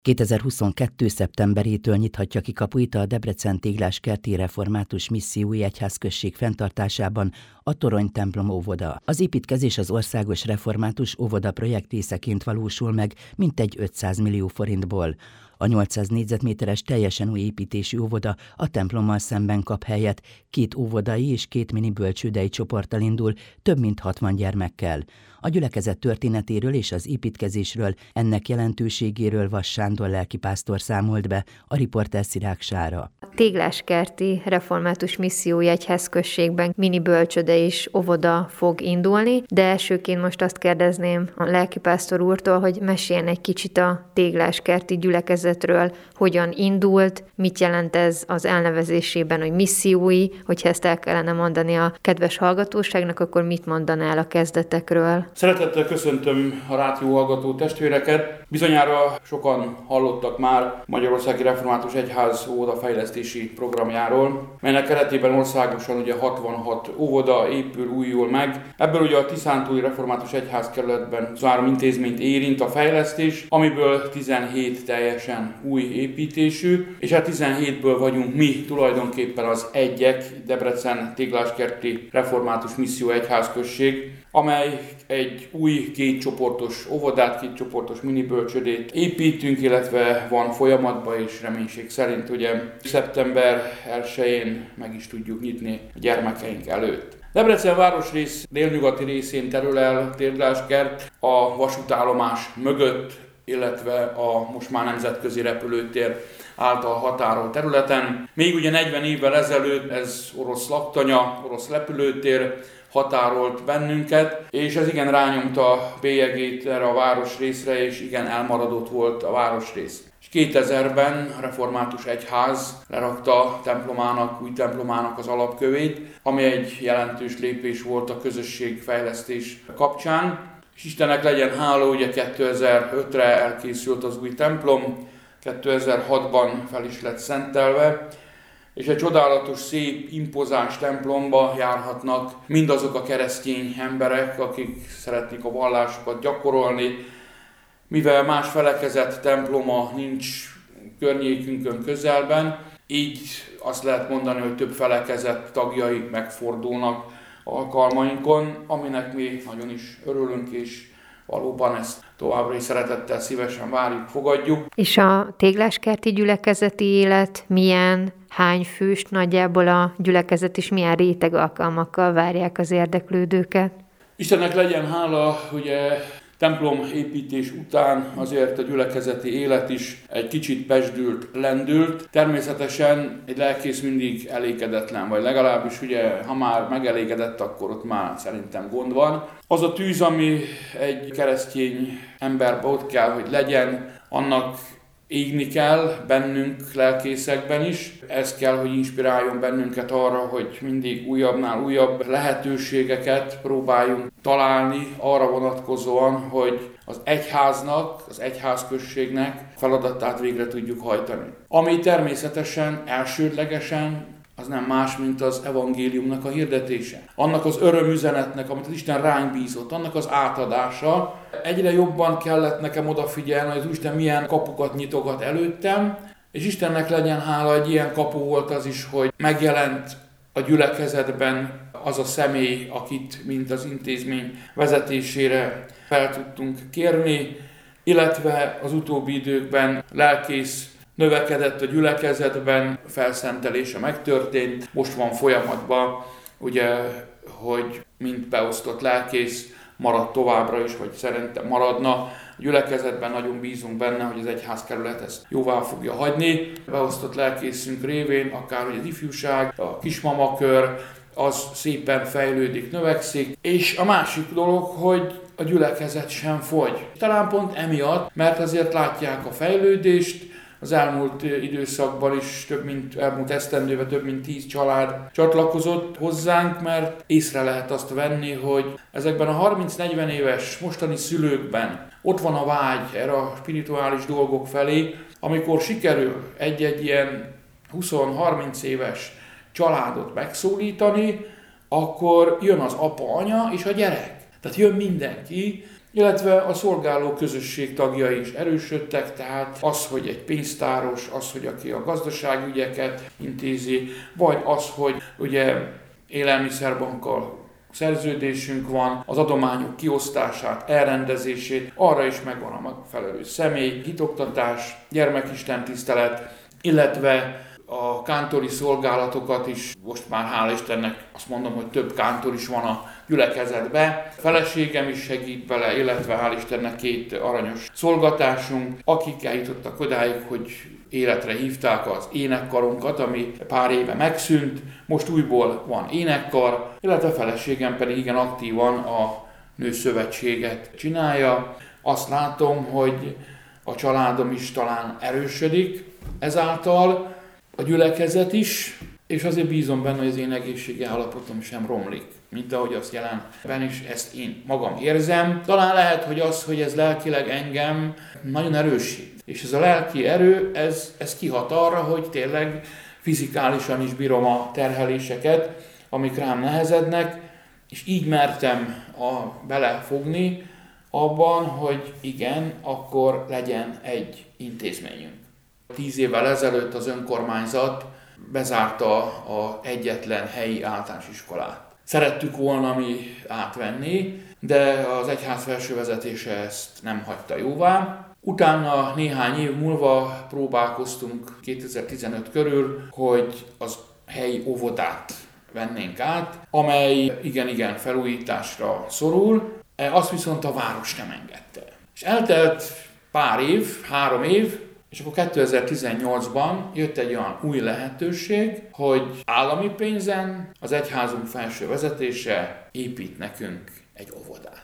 2022. szeptemberétől nyithatja ki kapuit a Debrecen Tégláskerti Református Missziói Egyházközség fenntartásában a Torony templom óvoda. Az építkezés az Országos Református Óvoda projekt részeként valósul meg mintegy 500 millió forintból. A 800 négyzetméteres teljesen új építésű óvoda a templommal szemben kap helyet, 2 óvodai és 2 mini bölcsődei csoporttal indul, több mint 60 gyermekkel. A gyülekezet történetéről és az építkezésről, ennek jelentőségéről Vass Sándor lelkipásztor számolt be a riporter Szirák Sára. Tégláskerti Református Missziói Egyházközségben mini bölcsöde és óvoda fog indulni, de elsőként most azt kérdezném a lelkipásztor úrtól, hogy meséljen egy kicsit a Tégláskerti gyülekezetről, hogyan indult, mit jelent ez az elnevezésében, hogy missziói, hogyha ezt el kellene mondani a kedves hallgatóságnak, akkor mit mondaná el a kezdetekről? Szeretettel köszöntöm a rádió hallgató testvéreket. Bizonyára sokan hallottak már Magyarországi Református Egyház óvodafejlesztési programjáról, melynek keretében országosan ugye 66 óvoda épül, újul meg. Ebből ugye a Tiszántúli Református Egyházkerületben 23 intézményt érint a fejlesztés, amiből 17 teljesen új építésű, és hát 17-ből vagyunk mi tulajdonképpen az egyek, Debrecen Tégláskerti Református Misszió Egyházközség, amely egy új 2 csoportos óvodát, 2 csoportos minibölcsödét építünk, illetve van folyamatban, és reménység szerint ugye szeptember 1-én meg is tudjuk nyitni a gyermekeink előtt. Debrecen városrész délnyugati részén terül el Tégláskert a vasútállomás mögött, illetve a most már nemzetközi repülőtér által határolt területen. Még ugye 40 évvel ezelőtt ez orosz laktanya, orosz repülőtér határolt bennünket, és ez igen rányomta a bélyegét erre a városrészre, és igen elmaradott volt a városrész. És 2000-ben a Református Egyház lerakta templomának, új templomának az alapkövét, ami egy jelentős lépés volt a közösségfejlesztés kapcsán. És Istennek legyen hála, ugye 2005-re elkészült az új templom, 2006-ban fel is lett szentelve, és egy csodálatos, szép, impozáns templomba járhatnak mindazok a keresztény emberek, akik szeretnék a vallásukat gyakorolni, mivel más felekezett temploma nincs környékünkön közelben, így azt lehet mondani, hogy több felekezett tagjai megfordulnak alkalmainkon, aminek mi nagyon is örülünk, és valóban ezt továbbra is szeretettel, szívesen várjuk, fogadjuk. És a Tégláskerti gyülekezeti élet milyen, hány fős nagyjából a gyülekezet, és milyen réteg alkalmakkal várják az érdeklődőket? Istennek legyen hála, ugye templom építés után azért a gyülekezeti élet is egy kicsit pesdült, lendült. Természetesen egy lelkész mindig elégedetlen, vagy legalábbis ugye, ha már megelégedett, akkor ott már szerintem gond van. Az a tűz, ami egy keresztény emberben ott kell, hogy legyen, annak égni kell bennünk lelkészekben is. Ez kell, hogy inspiráljon bennünket arra, hogy mindig újabbnál újabb lehetőségeket próbáljunk találni arra vonatkozóan, hogy az egyháznak, az egyházközségnek feladatát végre tudjuk hajtani. Ami természetesen elsődlegesen az nem más, mint az evangéliumnak a hirdetése. Annak az örömüzenetnek, amit az Isten ránk bízott, annak az átadása. Egyre jobban kellett nekem odafigyelni, hogy az Isten milyen kapukat nyitogat előttem, és Istennek legyen hála, egy ilyen kapu volt az is, hogy megjelent a gyülekezetben az a személy, akit mint az intézmény vezetésére fel tudtunk kérni, illetve az utóbbi időkben lelkész növekedett a gyülekezetben, felszentelése megtörtént, most van folyamatban, ugye, hogy mint beosztott lelkész marad továbbra is, vagy szerintem maradna. A gyülekezetben nagyon bízunk benne, hogy az egyházkerület ezt jóvá fogja hagyni. Beosztott lelkészünk révén, akár hogy az ifjúság, a kismamakör, az szépen fejlődik, növekszik. És a másik dolog, hogy a gyülekezet sem fogy. Talán pont emiatt, mert azért látják a fejlődést. Az elmúlt időszakban is elmúlt esztendőben több mint 10 család csatlakozott hozzánk, mert észre lehet azt venni, hogy ezekben a 30-40 éves mostani szülőkben ott van a vágy erre a spirituális dolgok felé, amikor sikerül egy-egy ilyen 20-30 éves családot megszólítani, akkor jön az apa, anya és a gyerek. Tehát jön mindenki, illetve a szolgáló közösség tagjai is erősödtek, tehát az, hogy egy pénztáros, az, hogy aki a gazdaságügyeket intézi, vagy az, hogy ugye élelmiszerbankkal szerződésünk van, az adományok kiosztását, elrendezését, arra is megvan a megfelelő személy, hitoktatás, gyermekistentisztelet, illetve a kántori szolgálatokat is, most már hál' Istennek azt mondom, hogy több kántor is van a gyülekezetben. Feleségem is segít vele, illetve hál' Istennek 2 aranyos szolgatásunk, akik eljutottak odáig, hogy életre hívták az énekkarunkat, ami pár éve megszűnt, most újból van énekkar, illetve a feleségem pedig igen aktívan a nőszövetséget csinálja. Azt látom, hogy a családom is talán erősödik ezáltal, a gyülekezet is, és azért bízom benne, hogy az én egészségi állapotom sem romlik, mint ahogy azt jelenben is ezt én magam érzem. Talán lehet, hogy az, hogy ez lelkileg engem nagyon erősít. És ez a lelki erő, ez kihat arra, hogy tényleg fizikálisan is bírom a terheléseket, amik rám nehezednek, és így mertem belefogni abban, hogy igen, akkor legyen egy intézményünk. 10 évvel ezelőtt az önkormányzat bezárta az egyetlen helyi általános iskolát. Szerettük volna mi átvenni, de az egyház felső vezetése ezt nem hagyta jóvá. Utána néhány év múlva próbálkoztunk 2015 körül, hogy az helyi óvodát vennénk át, amely igen felújításra szorul, azt viszont a város nem engedte. És eltelt pár év, 3 év, és akkor 2018-ban jött egy olyan új lehetőség, hogy állami pénzen az egyházunk felső vezetése épít nekünk egy óvodát.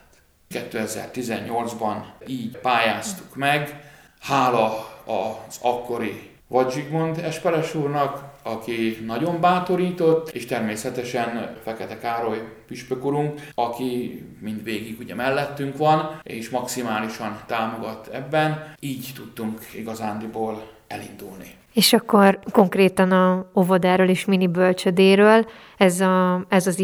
2018-ban így pályáztuk meg, hála az akkori Vad Zsigmond Esperes úrnak, aki nagyon bátorított, és természetesen Fekete Károly püspök urunk, aki mindvégig ugye mellettünk van, és maximálisan támogat ebben. Így tudtunk igazándiból elindulni. És akkor konkrétan a óvodáról és mini bölcsödéről ez az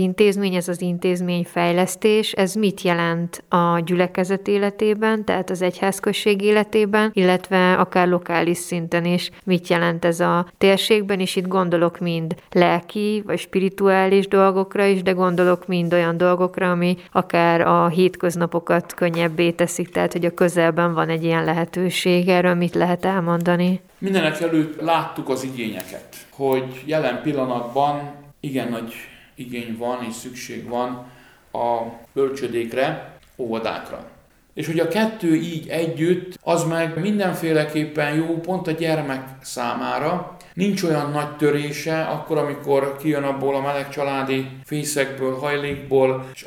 intézményfejlesztés, ez mit jelent a gyülekezet életében, tehát az egyházközség életében, illetve akár lokális szinten is, mit jelent ez a térségben, és itt gondolok mind lelki vagy spirituális dolgokra is, de gondolok mind olyan dolgokra, ami akár a hétköznapokat könnyebbé teszik, tehát hogy a közelben van egy ilyen lehetőség. Erről mit lehet elmondani? Mindenek előtt láttuk az igényeket, hogy jelen pillanatban igen nagy igény van és szükség van a bölcsödékre, óvodákra. És hogy a kettő így együtt, az meg mindenféleképpen jó pont a gyermek számára. Nincs olyan nagy törése, akkor, amikor kijön abból a meleg családi fészekből, hajlékból, és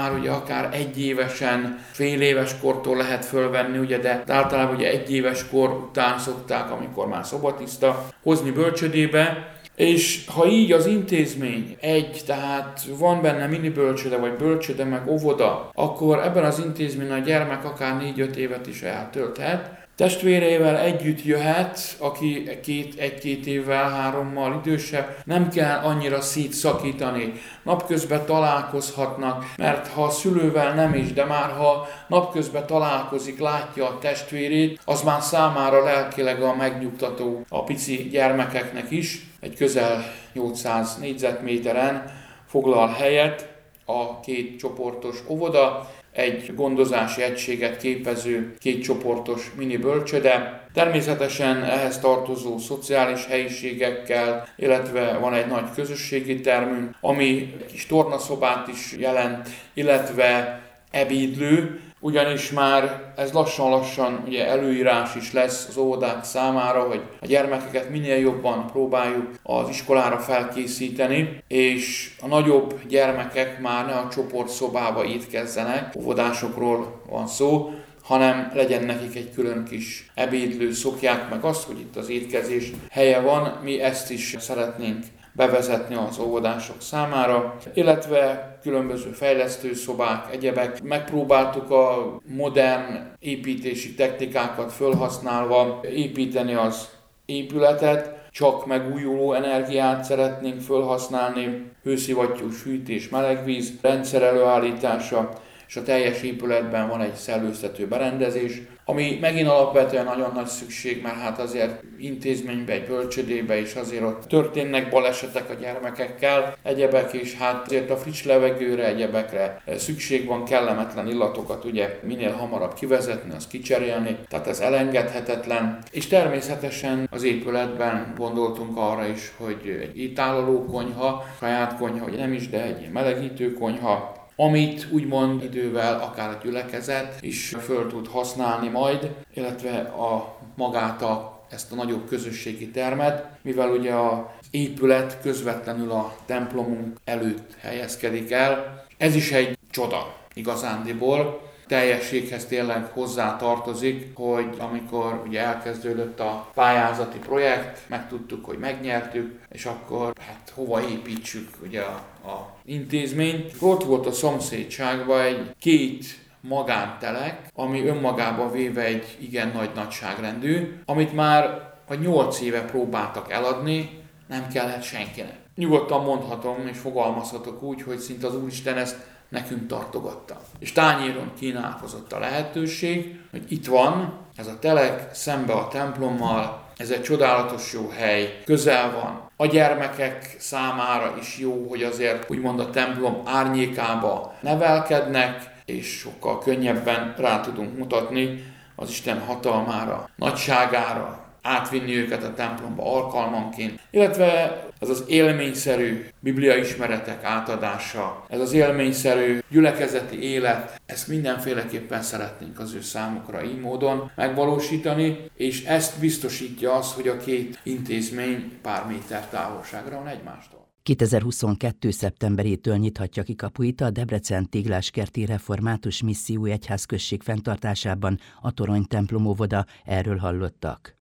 akár 1 évesen, fél éves kortól lehet fölvenni, ugye, de általában ugye 1 éves kor után szokták, amikor már szobatiszta, hozni bölcsödébe. És ha így az intézmény tehát van benne mini bölcsöde, vagy bölcsöde, meg óvoda, akkor ebben az intézményben a gyermek akár 4-5 évet is eltölthet. Testvéreivel együtt jöhet, aki 1-2 évvel, 3-mal idősebb, nem kell annyira szétszakítani. Napközben találkozhatnak, mert ha a szülővel nem is, de már ha napközben találkozik, látja a testvérét, az már számára lelkileg a megnyugtató a pici gyermekeknek is. Egy közel 800 négyzetméteren foglal helyet a 2 csoportos óvoda, egy gondozási egységet képező 2 csoportos mini bölcsöde. Természetesen ehhez tartozó szociális helyiségekkel, illetve van egy nagy közösségi termünk, ami egy kis tornaszobát is jelent, illetve ebédlő, ugyanis már ez lassan ugye előírás is lesz az óvodák számára, hogy a gyermekeket minél jobban próbáljuk az iskolára felkészíteni, és a nagyobb gyermekek már ne a csoportszobába étkezzenek, óvodásokról van szó, hanem legyen nekik egy külön kis ebédlő, szokják meg azt, hogy itt az étkezés helye van, mi ezt is szeretnénk bevezetni az óvodások számára, illetve különböző fejlesztőszobák, egyebek. Megpróbáltuk a modern építési technikákat felhasználva építeni az épületet, csak megújuló energiát szeretnénk felhasználni, hőszivattyús fűtés, melegvíz, rendszer előállítása, és a teljes épületben van egy szellőztető berendezés, ami megint alapvetően nagyon nagy szükség, mert hát azért intézménybe, egy bölcsödébe is azért ott történnek balesetek a gyermekekkel, egyebek, és hát azért a friss levegőre, egyebekre szükség van, kellemetlen illatokat ugye minél hamarabb kivezetni, azt kicserélni, tehát ez elengedhetetlen. És természetesen az épületben gondoltunk arra is, hogy egy étállaló konyha, saját konyha, vagy nem is, de egy melegítő konyha, amit úgymond idővel akár a gyülekezet is föl tud használni majd, illetve ezt a nagyobb közösségi termet, mivel ugye az épület közvetlenül a templomunk előtt helyezkedik el. Ez is egy csoda igazándiból. Teljességhez tényleg hozzá tartozik, hogy amikor ugye elkezdődött a pályázati projekt, megtudtuk, hogy megnyertük, és akkor hát hova építsük ugye a intézményt. Ott volt a szomszédságban két magántelek, ami önmagában véve egy igen nagy nagyságrendű, amit már 8 éve próbáltak eladni, nem kellett senkinek. Nyugodtan mondhatom és fogalmazhatok úgy, hogy szinte az Úristen ezt nekünk tartogatta. És tányéron kínálkozott a lehetőség, hogy itt van ez a telek szembe a templommal, ez egy csodálatos jó hely, közel van. A gyermekek számára is jó, hogy azért úgymond a templom árnyékába nevelkednek, és sokkal könnyebben rá tudunk mutatni az Isten hatalmára, nagyságára, átvinni őket a templomba alkalmanként, illetve ez az élményszerű bibliaismeretek átadása, ez az élményszerű gyülekezeti élet, ezt mindenféleképpen szeretnénk az ő számukra így módon megvalósítani, és ezt biztosítja az, hogy a két intézmény pár méter távolságra van egymástól. 2022. szeptemberétől nyithatja ki kapuit a Debrecen Tégláskerti Református Missziói Egyházközség fenntartásában a Torony templom óvoda, erről hallottak.